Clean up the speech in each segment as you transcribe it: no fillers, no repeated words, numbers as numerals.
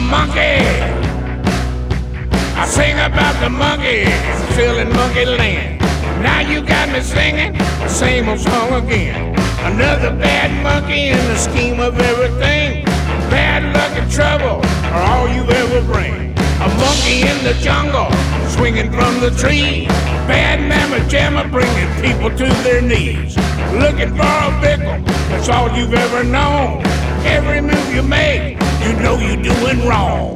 monkey. I sing about the monkey still in monkey land. Now you got me singing the same old song again. Another bad monkey in the scheme of everything. Bad luck and trouble are all you ever bring. A monkey in the jungle swinging from the tree. Bad mamma jamma bringing people to their knees. Looking for a pickle, that's all you've ever known. Every move you make, you know you're doing wrong.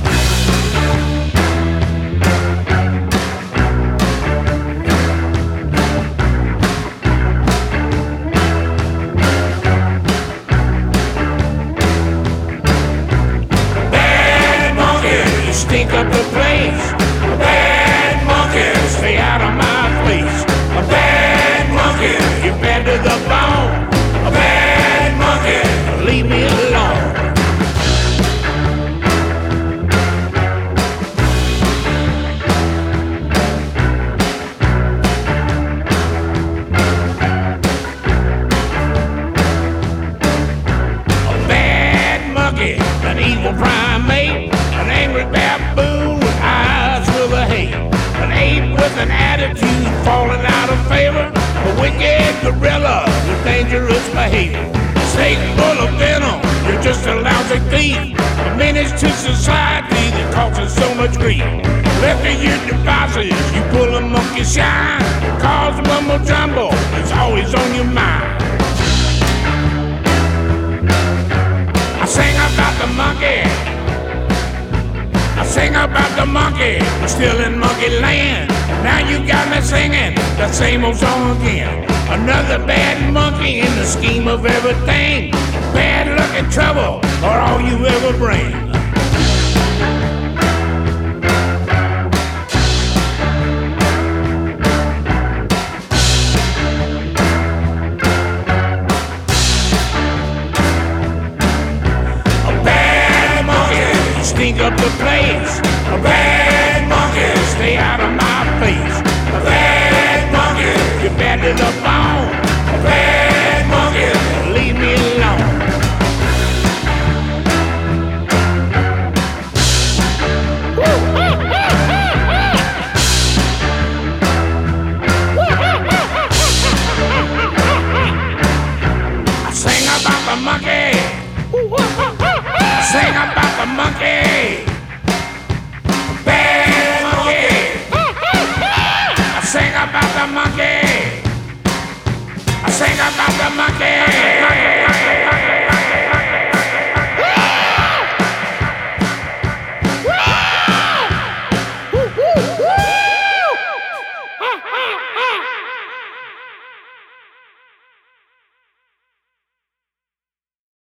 Stink up the place. A bad monkey, stay out of my face. A bad monkey, you're bad to the bone. A bad monkey, leave me alone. A bad monkey, an evil primate. An angry baboon with eyes full of hate. An ape with an attitude falling out of favor. A wicked gorilla with dangerous behavior. A snake full of venom, you're just a lousy thief. A menace to society that causes so much grief. Left to your devices, you pull a monkey shine. Cause mumbo jumbo is always on your mind. I sing about the monkey. I sing about the monkey, we're still in monkey land. Now you got me singing the same old song again. Another bad monkey in the scheme of everything. Bad luck and trouble are all you ever bring. Stink up the place. A bad monkey, stay out of my face. A bad monkey, you're bad to the bone. A bad monkey, leave me alone. I sing about the monkey. Sing about the monkey. Bad monkey. I sing about the monkey. I sing about the monkey.